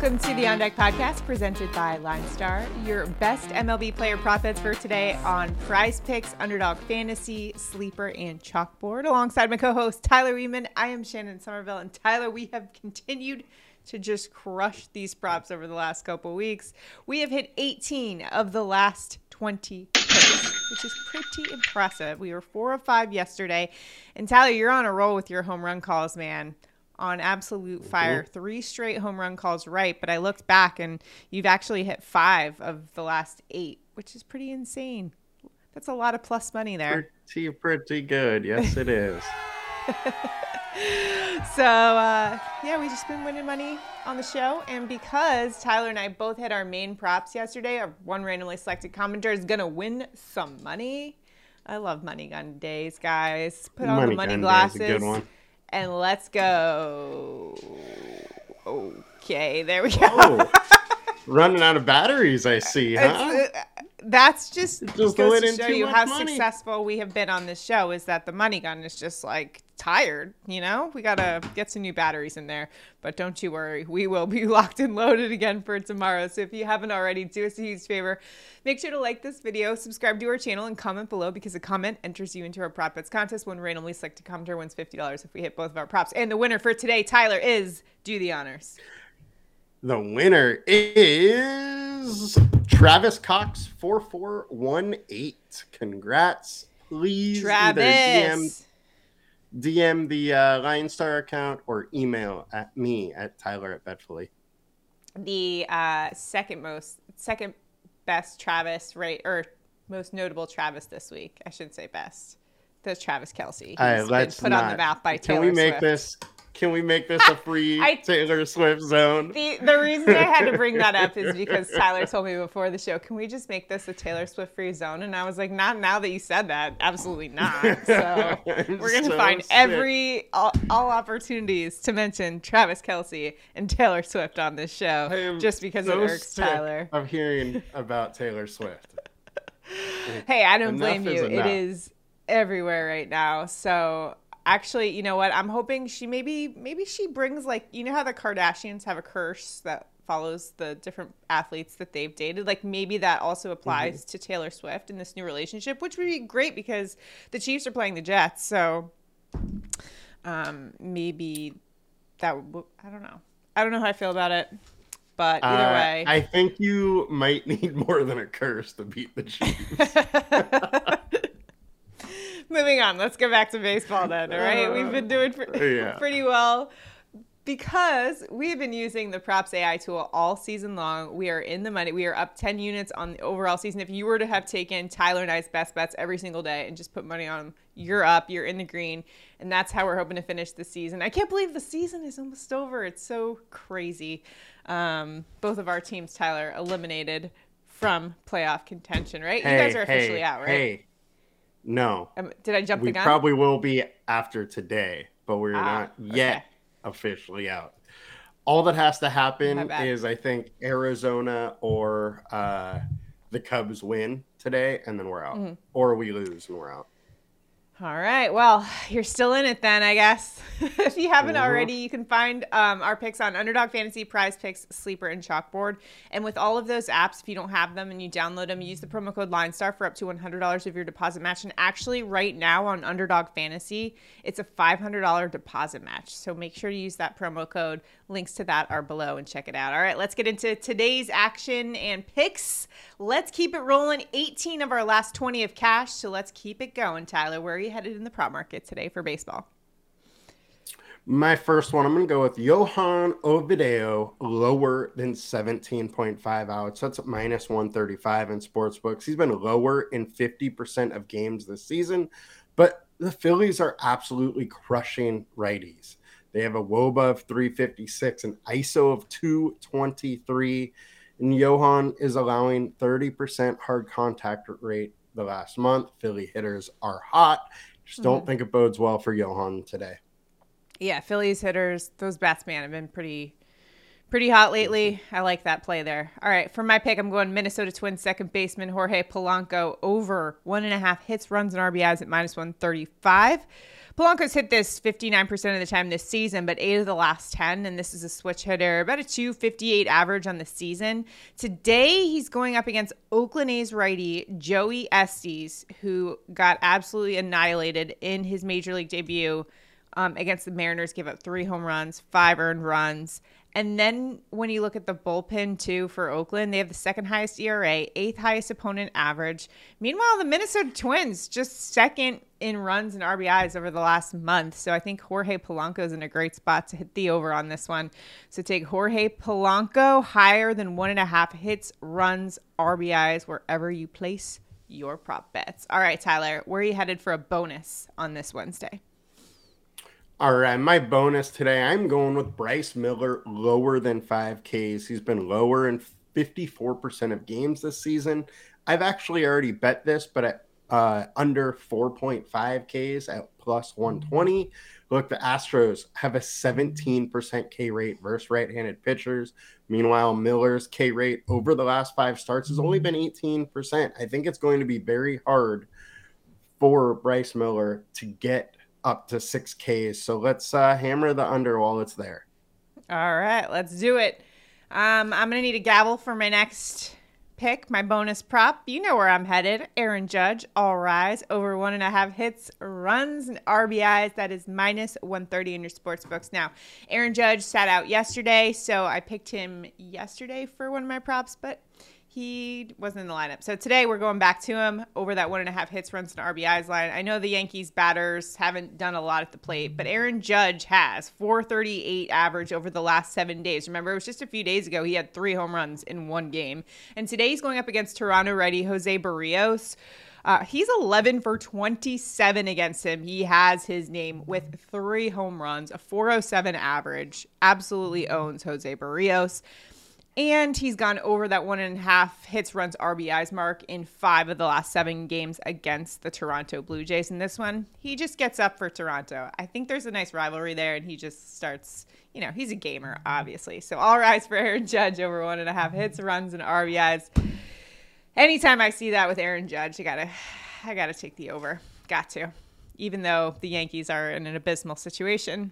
Welcome to the On Deck podcast presented by LineStar. Your best MLB player prop bets for today on Prize Picks, Underdog Fantasy, Sleeper, and Chalkboard. Alongside my co-host Tyler Weeman, I am Shannon Somerville. And Tyler, we have continued to just crush these props over the last couple weeks. We have hit 18 of the last 20 picks, which is pretty impressive. We were 4 of 5 yesterday. And Tyler, you're on a roll with your home run calls, man. On absolute fire. 3 straight home run calls right, but I looked back and you've actually hit 5 of the last 8, which is pretty insane. That's a lot of plus money there. Pretty good. Yes, it is. So, we just been winning money on the show. And because Tyler and I both hit our main props yesterday, our one randomly selected commenter is going to win some money. I love money gun days, guys. Put on the money glasses. Is a good one. And let's go. Okay, there we go. Oh, running out of batteries, I see, huh? That's just goes to show you how money. Successful we have been on this show is that the money gun is just like tired, you know? We got to get some new batteries in there. But don't you worry. We will be locked and loaded again for tomorrow. So if you haven't already, do us a huge favor. Make sure to like this video, subscribe to our channel, and comment below because a comment enters you into our prop bets contest. One randomly selected commenter wins $50 if we hit both of our props. And the winner for today, Tyler, is do the honors. The winner is Travis Cox 4418. Congrats. Please Travis. DM the LineStar account or email at me at Tyler@Betfully. The second best Travis, right, or most notable Travis this week. I shouldn't say best. That's Travis Kelce. He's been put on the map by Taylor Swift. Can we make this a free Taylor Swift zone? The reason I had to bring that up is because Tyler told me before the show, can we just make this a Taylor Swift free zone? And I was like, not now that you said that. Absolutely not. So we're going to find all opportunities to mention Travis Kelce and Taylor Swift on this show just because it irks Tyler. I'm hearing about Taylor Swift. Hey, I don't blame you. It is everywhere right now. So actually, you know what? I'm hoping she maybe she brings, like, you know how the Kardashians have a curse that follows the different athletes that they've dated? Like, maybe that also applies to Taylor Swift in this new relationship, which would be great because the Chiefs are playing the Jets. So maybe that would, I don't know. I don't know how I feel about it. But either way. I think you might need more than a curse to beat the Chiefs. Moving on. Let's go back to baseball then, all right? We've been doing pretty well because we have been using the Props AI tool all season long. We are in the money. We are up 10 units on the overall season. If you were to have taken Tyler and I's best bets every single day and just put money on them, you're up. You're in the green. And that's how we're hoping to finish the season. I can't believe the season is almost over. It's so crazy. Both of our teams, Tyler, eliminated from playoff contention, right? You guys are officially out, right? No. Did I jump the gun? We probably will be after today, but we're not yet officially out. All that has to happen is, I think, Arizona or the Cubs win today, and then we're out. Or we lose and we're out. All right. Well, you're still in it then, I guess. If you haven't already, you can find our picks on Underdog Fantasy, Prize Picks, Sleeper, and Chalkboard. And with all of those apps, if you don't have them and you download them, use the promo code LineStar for up to $100 of your deposit match. And actually, right now on Underdog Fantasy, it's a $500 deposit match. So make sure to use that promo code. Links to that are below and check it out. All right, let's get into today's action and picks. Let's keep it rolling. 18 of our last 20 of cash. So let's keep it going, Tyler. Where are you headed in the prop market today for baseball? My first one, I'm going to go with Johan Ovideo, lower than 17.5 outs. That's minus 135 in sportsbooks. He's been lower in 50% of games this season, but the Phillies are absolutely crushing righties. They have a WOBA of 356, an ISO of 223, and Johan is allowing 30% hard contact rate the last month. Philly hitters are hot. Just don't think it bodes well for Johan today. Yeah, Phillies hitters, those bats, man, have been pretty Pretty hot lately. I like that play there. All right, for my pick, I'm going Minnesota Twins second baseman Jorge Polanco over 1.5 hits, runs, and RBIs at -135. Polanco's hit this 59% of the time this season, but 8 of the last 10, and this is a switch hitter, about a 258 average on the season. Today, he's going up against Oakland A's righty Joey Estes, who got absolutely annihilated in his major league debut against the Mariners, gave up 3 home runs, 5 earned runs. And then when you look at the bullpen, too, for Oakland, they have the second highest ERA, 8th highest opponent average. Meanwhile, the Minnesota Twins just second in runs and RBIs over the last month. So I think Jorge Polanco is in a great spot to hit the over on this one. So take Jorge Polanco higher than 1.5 hits, runs, RBIs, wherever you place your prop bets. All right, Tyler, where are you headed for a bonus on this Wednesday? All right, my bonus today, I'm going with Bryce Miller lower than 5 Ks. He's been lower in 54% of games this season. I've actually already bet this, but at under 4.5 Ks at +120. Look, the Astros have a 17% K rate versus right-handed pitchers. Meanwhile, Miller's K rate over the last 5 starts has only been 18%. I think it's going to be very hard for Bryce Miller to get up to 6 Ks. So let's hammer the under while it's there. All right, let's do it. I'm going to need a gavel for my next pick, my bonus prop. You know where I'm headed. Aaron Judge, all rise, over 1.5 hits, runs, and RBIs. That is -130 in your sports books. Now, Aaron Judge sat out yesterday, so I picked him yesterday for one of my props, but he wasn't in the lineup. So today we're going back to him over that 1.5 hits, runs, and RBIs line. I know the Yankees batters haven't done a lot at the plate, but Aaron Judge has 438 average over the last 7 days. Remember, it was just a few days ago he had 3 home runs in 1 game. And today he's going up against Toronto righty Jose Barrios. He's 11 for 27 against him. He has his name with 3 home runs, a 407 average. Absolutely owns Jose Barrios. And he's gone over that 1.5 hits, runs, RBIs mark in 5 of the last 7 games against the Toronto Blue Jays. In this one, he just gets up for Toronto. I think there's a nice rivalry there, and he just starts, he's a gamer, obviously. So all rise for Aaron Judge over 1.5 hits, runs, and RBIs. Anytime I see that with Aaron Judge, I gotta take the over. Got to. Even though the Yankees are in an abysmal situation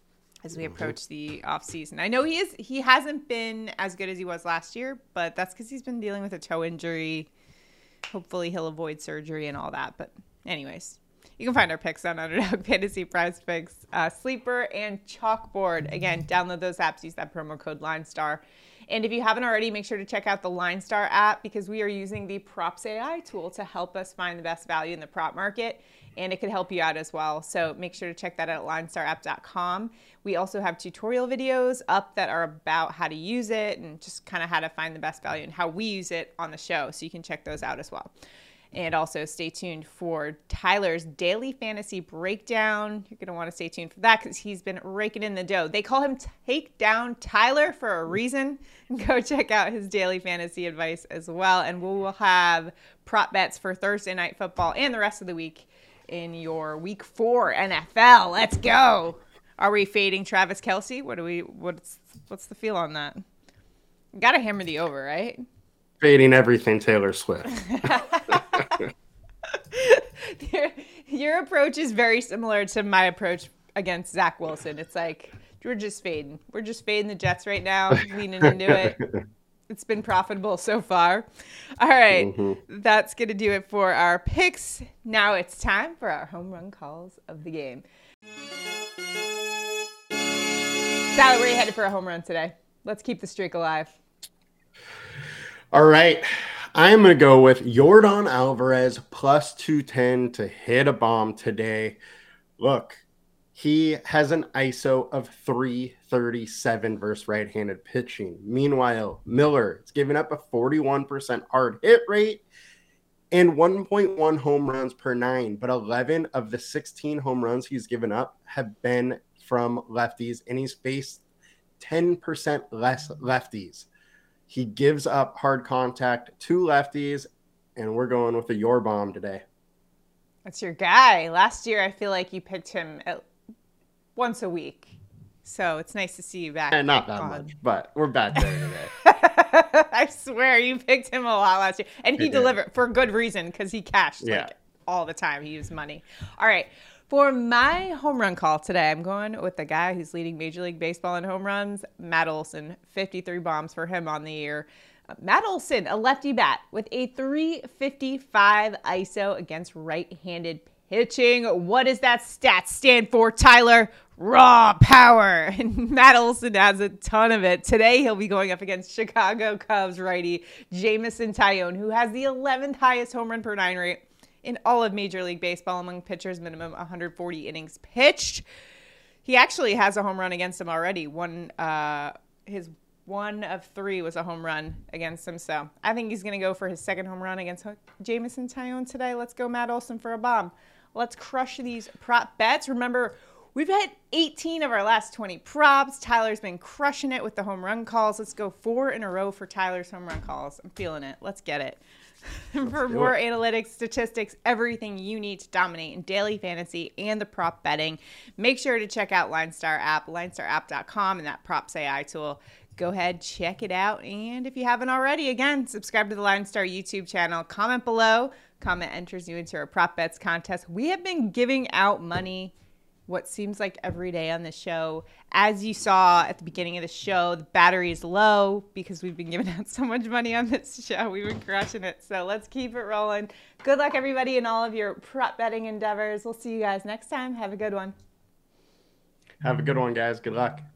as we approach the offseason. I know he hasn't been as good as he was last year, but that's because he's been dealing with a toe injury. Hopefully he'll avoid surgery and all that. But anyways, you can find our picks on Underdog Fantasy, Prize Picks, Sleeper, and Chalkboard. Again, download those apps. Use that promo code LineStar. And if you haven't already, make sure to check out the LineStar app because we are using the Props AI tool to help us find the best value in the prop market. And it could help you out as well. So make sure to check that out at linestarapp.com. We also have tutorial videos up that are about how to use it and just kind of how to find the best value and how we use it on the show. So you can check those out as well. And also stay tuned for Tyler's daily fantasy breakdown. You're going to want to stay tuned for that because he's been raking in the dough. They call him Takedown Tyler for a reason. Go check out his daily fantasy advice as well. And we will have prop bets for Thursday Night Football and the rest of the week in your Week 4 NFL. Let's go. Are we fading Travis Kelce? What's the feel on that? Got to hammer the over, right? Fading everything Taylor Swift. Your approach is very similar to my approach against Zach Wilson. It's like, we're just fading. We're just fading the Jets right now, leaning into it. It's been profitable so far. All right, That's going to do it for our picks. Now it's time for our home run calls of the game. Sally, where are you headed for a home run today? Let's keep the streak alive. All right, I'm going to go with Yordan Alvarez plus 210 to hit a bomb today. Look, he has an ISO of 337 versus right-handed pitching. Meanwhile, Miller is giving up a 41% hard hit rate and 1.1 home runs per 9. But 11 of the 16 home runs he's given up have been from lefties, and he's faced 10% less lefties. He gives up hard contact to lefties, and we're going with the Your Bomb today. That's your guy. Last year, I feel like you picked him once a week. So it's nice to see you back. And not that much, but we're back there today. I swear you picked him a lot last year. And he delivered for good reason because he cashed like all the time. He used money. All right. For my home run call today, I'm going with the guy who's leading Major League Baseball in home runs, Matt Olson. 53 bombs for him on the year. Matt Olson, a lefty bat with a 355 ISO against right-handed pitching. What does that stat stand for, Tyler? Raw power. And Matt Olson has a ton of it. Today, he'll be going up against Chicago Cubs righty Jameson Taillon, who has the 11th highest home run per nine rate in all of Major League Baseball among pitchers, minimum 140 innings pitched. He actually has a home run against him already. His one of three was a home run against him. So I think he's going to go for his second home run against Jameson Taillon today. Let's go Matt Olson for a bomb. Let's crush these prop bets. Remember, we've had 18 of our last 20 props. Tyler's been crushing it with the home run calls. Let's go 4 in a row for Tyler's home run calls. I'm feeling it. Let's get it. For more analytics, statistics, everything you need to dominate in daily fantasy and the prop betting, make sure to check out LineStar app, linestarapp.com, and that Props AI tool. Go ahead, check it out. And if you haven't already, again, subscribe to the LineStar YouTube channel. Comment below. Comment enters you into our prop bets contest. We have been giving out money what seems like every day on the show. As you saw at the beginning of the show, the battery is low because we've been giving out so much money on this show. We've been crushing it. So let's keep it rolling. Good luck, everybody, in all of your prop betting endeavors. We'll see you guys next time. Have a good one. Have a good one, guys. Good luck.